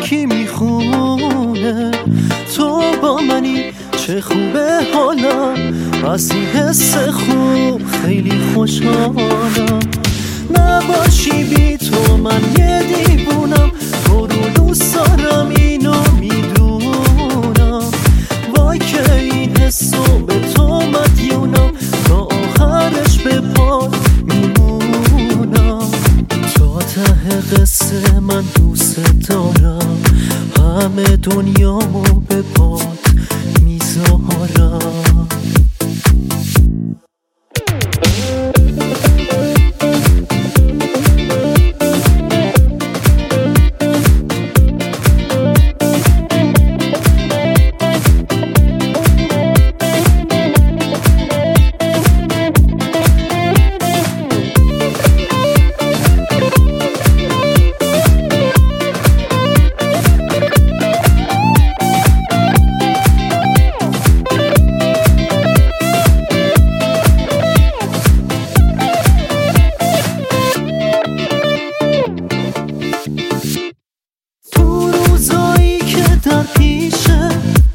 یکی میخونه تو با منی چه خوبه حالا، از این حس خوب خیلی خوشحالم. نباشی بی تو من یه دیوونم، تو رو دوست دارم اینو میدونم. وای که این حسو به تو مدیونم، تا آخرش به پات میمونم. تا ته قصه من دوست دارم، همه دنیامو به پات میذارم. در پیشه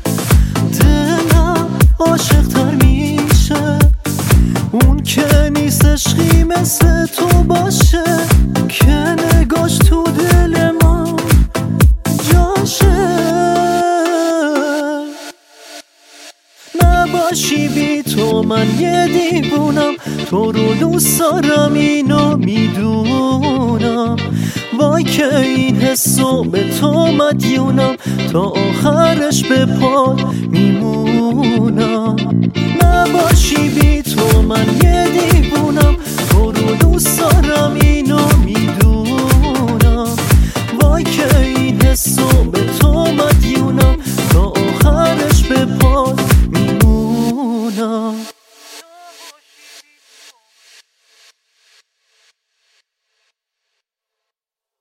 دلم عاشق‌تر میشه، اون که نیست عشقی مثل تو باشه، که نگاش تو دل من جاشه. نباشی بی تو من یه دیوونم، تو رو دوست دارم اینو میدونم. وای که این حسو به تو مدیونم، تا آخرش به پات میمونم. نباشی بی تو من یه دیوونم، تو رو دوست دارم اینو میدونم. وای که این حسو به